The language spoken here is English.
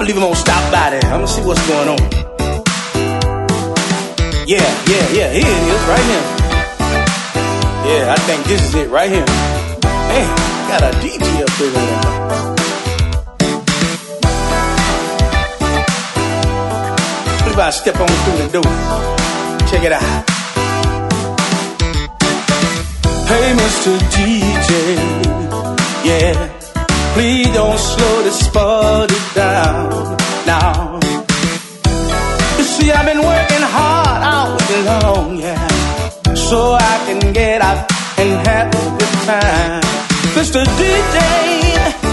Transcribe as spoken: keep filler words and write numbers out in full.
believe I'm gonna stop by there. I'm gonna see what's going on. Yeah, yeah, yeah, here it is, right here. Yeah, I think this is it right here. Man, got a D J up there. What if I step on through the door? Check it out. Hey, Mister D J, yeah, please don't slow this party down now. You see, I've been working hard all day long, yeah, so I can get out and have a good time. Mister D J,